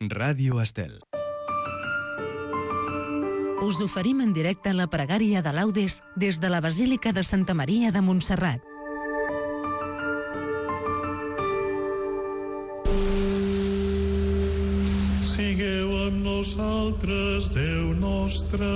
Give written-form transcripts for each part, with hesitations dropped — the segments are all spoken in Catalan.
Ràdio Estel. Us oferim en directe la pregària de Laudes des de la Basílica de Santa Maria de Montserrat. Sigueu amb nosaltres, Déu nostre.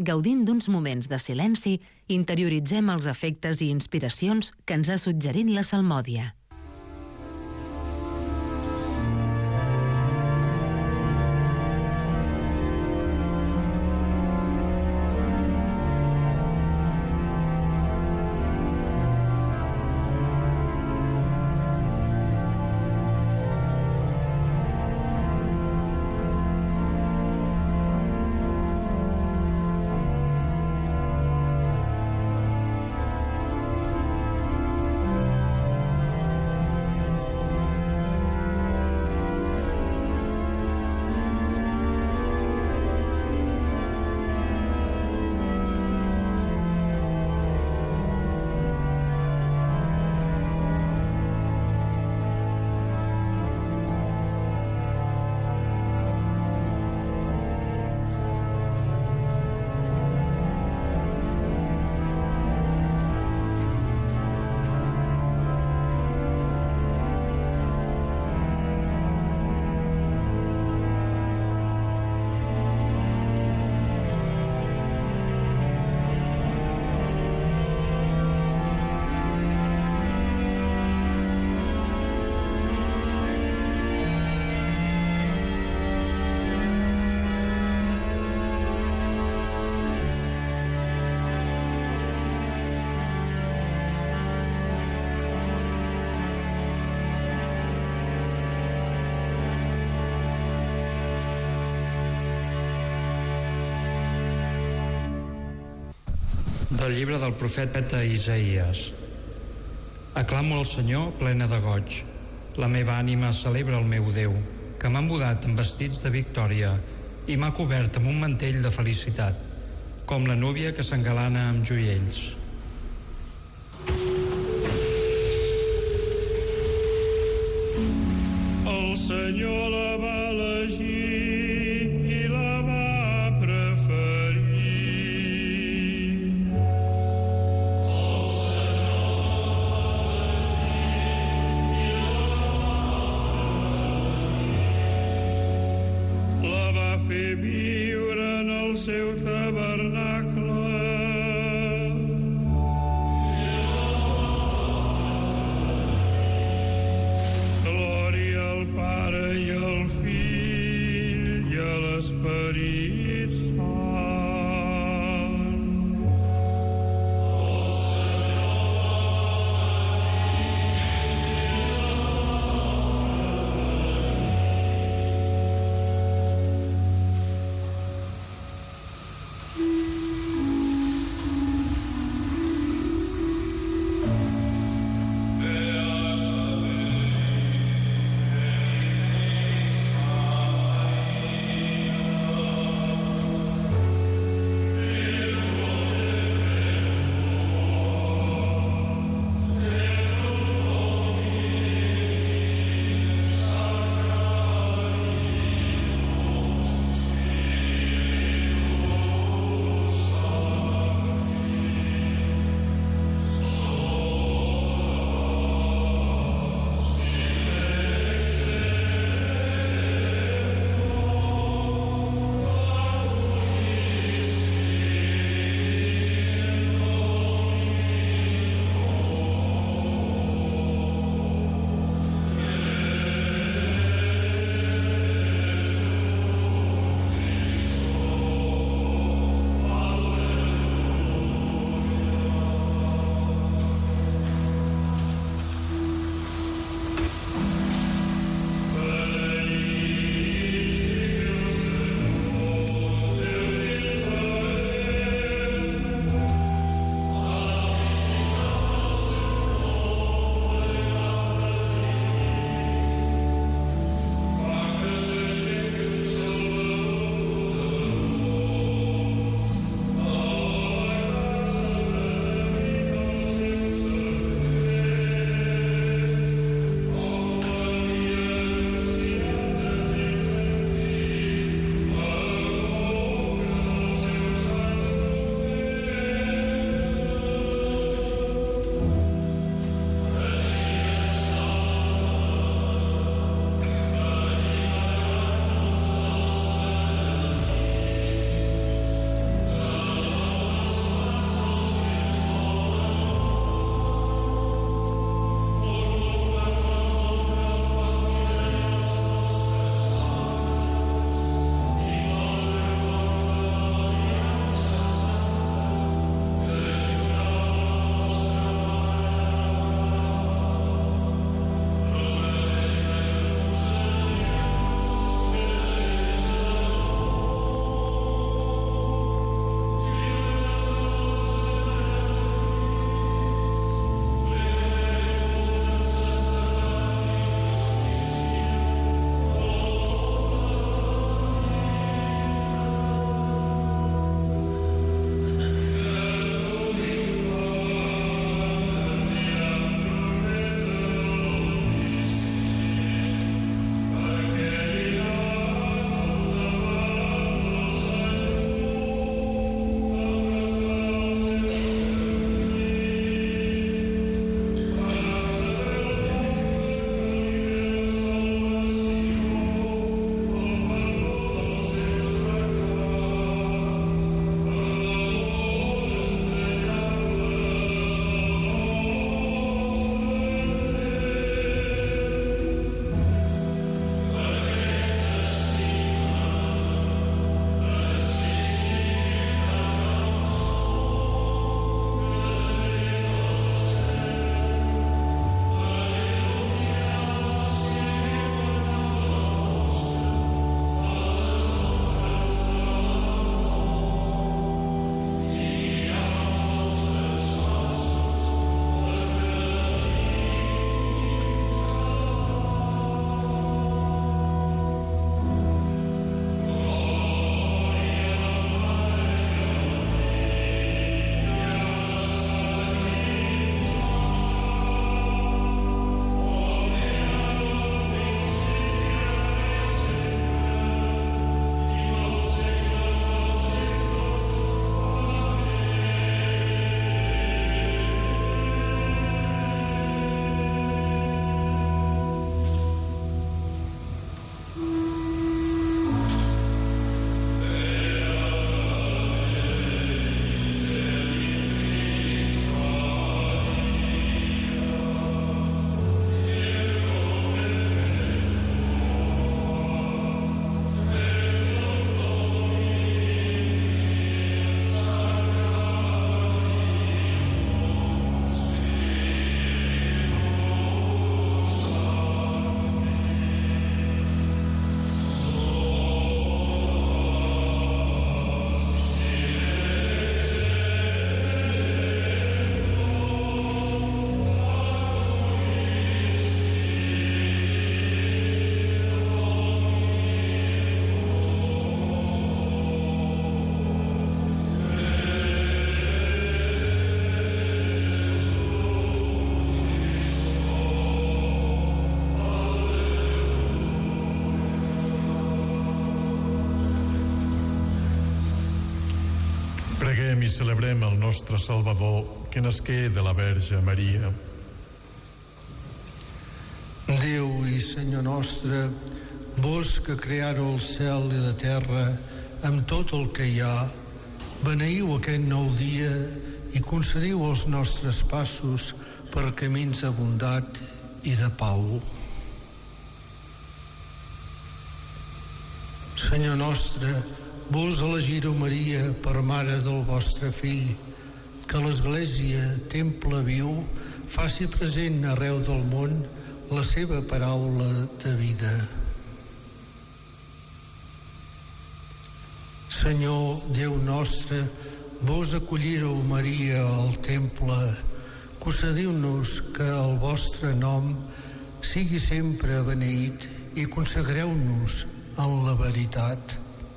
gaudint d'uns moments de silenci, interioritzem els efectes i inspiracions que ens ha suggerit la salmòdia. Del llibre del profeta Isaïes. Aclamo al Senyor plena de goig. La meva ànima celebra el meu Déu, que m'ha embudat amb vestits de victòria i m'ha cobert amb un mantell de felicitat, com la núvia que s'engalana amb joiells. El Senyor la va elegir i la va preferir. La va fer viure en el seu tabernacle. Glòria al Pare i al Fill i celebrem el nostre Salvador, que nasqué de la Verge Maria. Déu i Senyor nostre, vos que creareu el cel i la terra amb tot el que hi ha, beneiu aquest nou dia i concediu els nostres passos per camins de bondat i de pau. Senyor nostre, vos elegireu Maria per mare del vostre fill, que l'Església, temple viu, faci present arreu del món la seva paraula de vida. Senyor, Déu nostre, vos acollireu Maria al temple, concediu-nos que el vostre nom sigui sempre beneït i consagreu-nos en la veritat.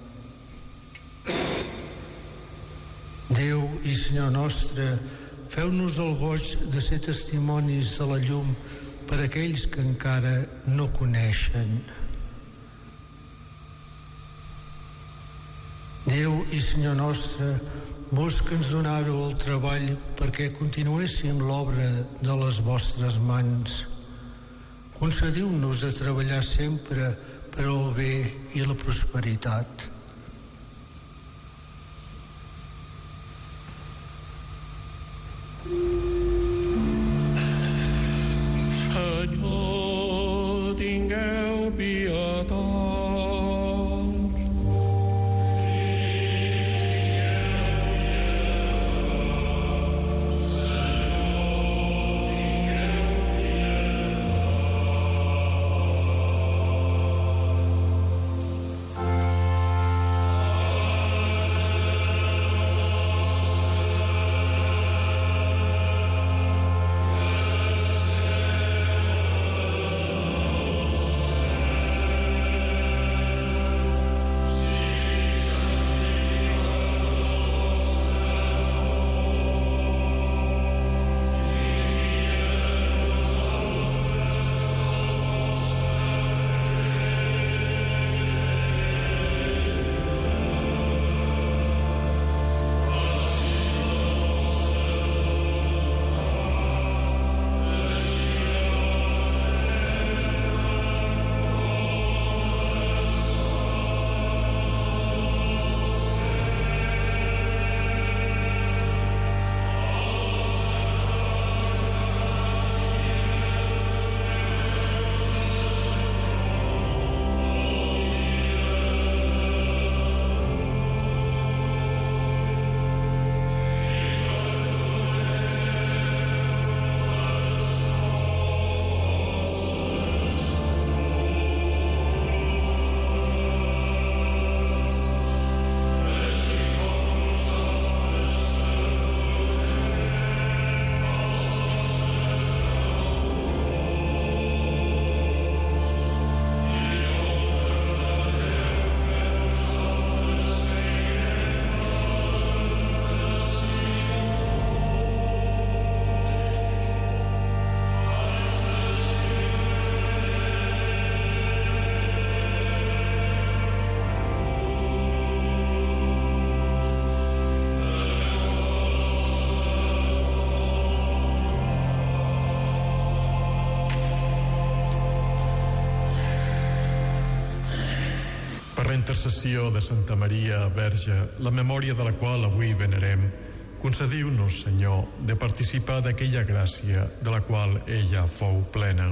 Déu i Senyor nostre, feu-nos el goig de ser testimonis de la llum per a aquells que encara no coneixen. Déu i Senyor nostre, vos que ens donàreu el treball perquè continuéssim l'obra de les vostres mans, concediu-nos de treballar sempre per al bé i la prosperitat. Senyor, tingueu pietat. Per la intercessió de Santa Maria Verge, la memòria de la qual avui venerem, concediu-nos, Senyor, de participar d'aquella gràcia de la qual ella fou plena.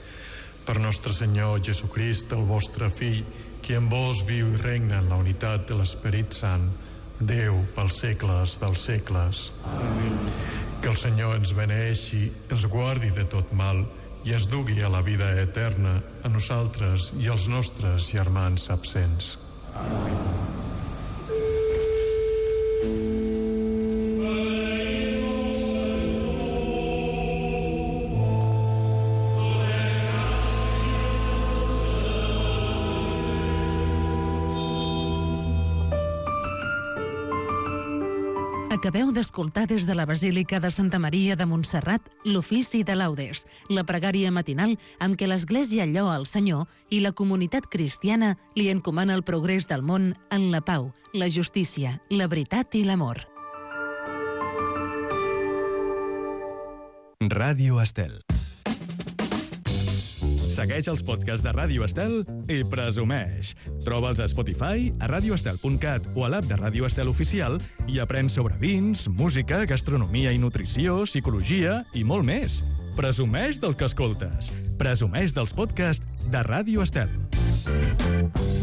Per nostre Senyor Jesucrist, el vostre Fill, qui en vos viu i regna en la unitat de l'Esperit Sant, Déu pels segles dels segles. Amén. Que el Senyor ens beneeixi, ens guardi de tot mal i ens dugui a la vida eterna, a nosaltres i als nostres germans absents. Amén. Acabeu d'escoltar des de la Basílica de Santa Maria de Montserrat l'ofici de laudes, la pregària matinal amb què l'Església lloa el Senyor i la comunitat cristiana li encomana el progrés del món en la pau, la justícia, la veritat i l'amor. Ràdio Estel. Segueix els podcasts de Ràdio Estel i presumeix. Troba'ls a Spotify, a radioestel.cat o a l'app de Ràdio Estel Oficial i aprèn sobre vins, música, gastronomia i nutrició, psicologia i molt més. Presumeix del que escoltes. Presumeix dels podcasts de Ràdio Estel.